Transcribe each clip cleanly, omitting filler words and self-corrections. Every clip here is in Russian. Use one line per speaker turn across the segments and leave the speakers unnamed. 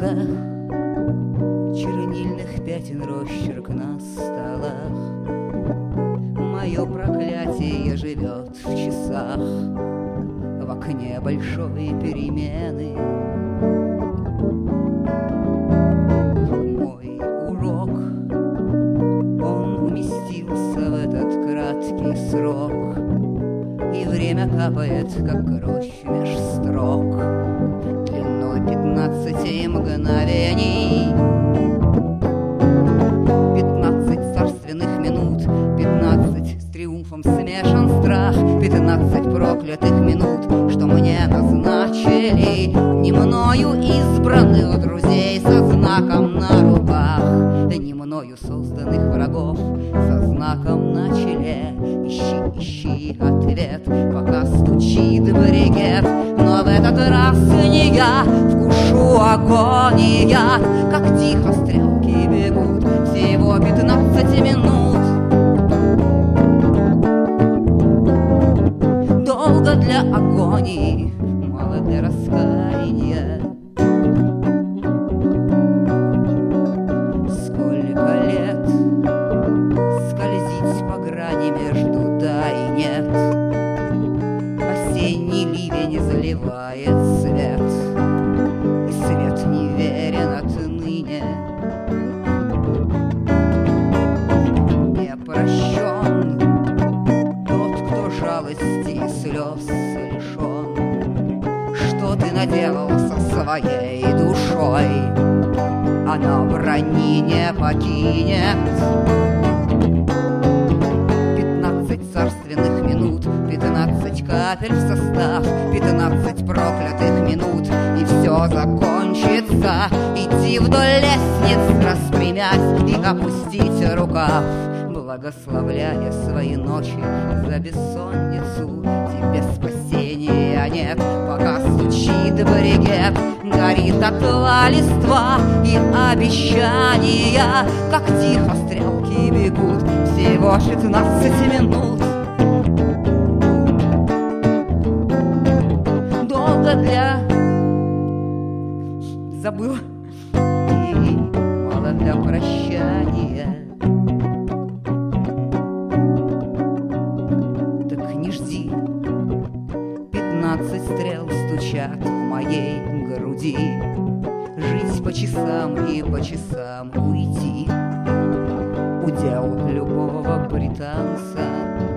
книгах, чернильных пятен росчерк на столах. Мое проклятие живет в часах, в окне большой перемены. Мой урок, он уместился в этот краткий срок, и время капает, как кровь меж строк, длиной 15 мгновений. 15 царственных минут, 15 с триумфом смешан страх, 15 проклятых минут, что мне назначили не мною избранных друзей со знаком на руках, не мною созданных врагов со знаком на челе. Ищи, ищи ответ, пока стучит бригет, но в этот раз не я вкушу агония, как тихо стрелки бегут, всего 15 минут. Долго для агонии, мало для раскаяния. Сколько лет скользить по грани между да и нет. Осенний ливень заливает свет, и свет не верен отныне. Не прощен тот, кто жалости и слез лишен. Что ты наделал со своей душой? Она брони не покинет. 15 царственных минут, 15 капель в состав, 15 проклятых минут, и все закончится. Идти вдоль лестниц, распрямясь, и опустить рукав, благословляя свои ночи за бессонницу. Тебе спасения нет, пока стучит бригет, горит отла листва и обещания, как тихо стрелки бегут, всего 15 минут. Долго для... Забыла. И мало для прощания. Так не жди, 15 стрел стучат в моей груди. Жить по часам и по часам уйти — удел любого британца.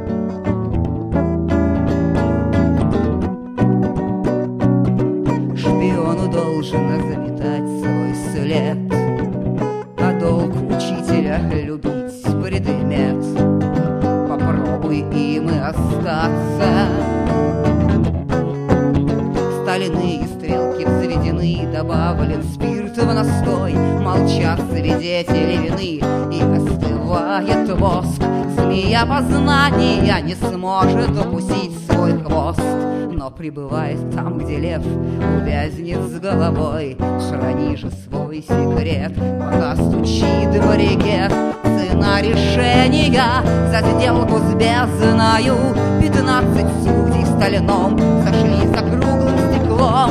Шпиону должен заметать свой след, а долг учителя — любить предмет. Попробуй им и остаться. Стальные стрелки взведены, добавлен спирт в настой. Молчат свидетели вины, и остывает воск. Змея познания не сможет укусить свой хвост, но пребывает там, где лев увязнет с головой. Храни же свой секрет, пока стучит бригет. Цена решения за сделку с бездною. 15 судей в стальном сошли за круглым стеклом.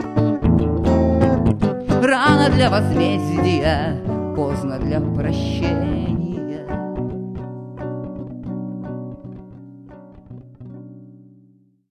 Рано для возмездия, поздно для прощения.